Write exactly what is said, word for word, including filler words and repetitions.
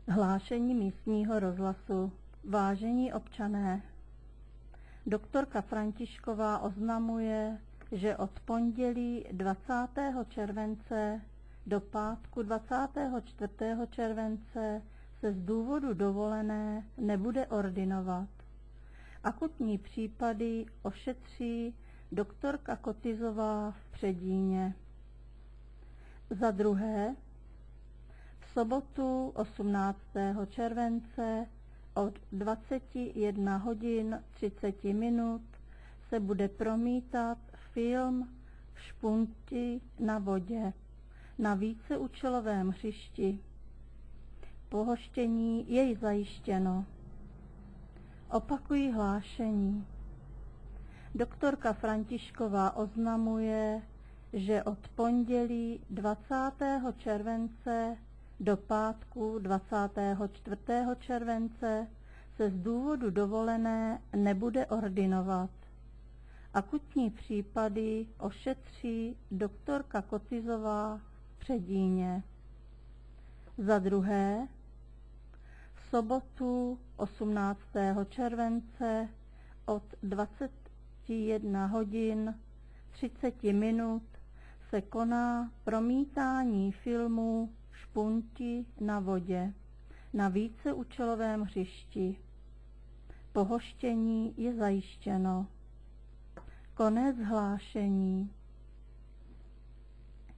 Hlášení místního rozhlasu. Vážení občané, doktorka Františková oznamuje, že od pondělí dvacátého července do pátku dvacátého čtvrtého července se z důvodu dovolené nebude ordinovat. Akutní případy ošetří doktorka Kotizová v Předíně. Za druhé, v sobotu osmnáctého července od dvaceti jedné hodin třicet minut se bude promítat film Špunti na vodě na víceúčelovém hřišti. Pohoštění je zajištěno. Opakují hlášení. Doktorka Františková oznamuje, že od pondělí dvacátého července do pátku dvacátého čtvrtého července se z důvodu dovolené nebude ordinovat. Akutní případy ošetří doktorka Kotizová v Předíně. Za druhé, v sobotu osmnáctého července od dvaceti jedné hodin třicet minut se koná promítání filmu Špunti na vodě na víceúčelovém hřišti. Pohoštění je zajištěno. Konec hlášení.